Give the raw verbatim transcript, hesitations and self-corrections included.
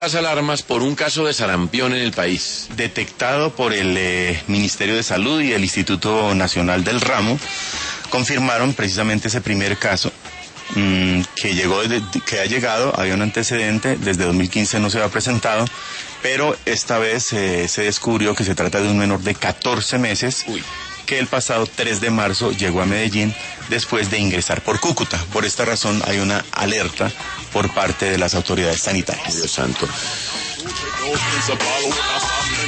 Las alarmas por un caso de sarampión en el país. Detectado por el eh, Ministerio de Salud y el Instituto Nacional del Ramo, confirmaron precisamente ese primer caso mmm, que llegó, de, que ha llegado, había un antecedente, desde dos mil quince no se había presentado, pero esta vez eh, se descubrió que se trata de un menor de catorce meses. Uy. Que el pasado tres de marzo llegó a Medellín después de ingresar por Cúcuta. Por esta razón hay una alerta por parte de las autoridades sanitarias. Dios santo.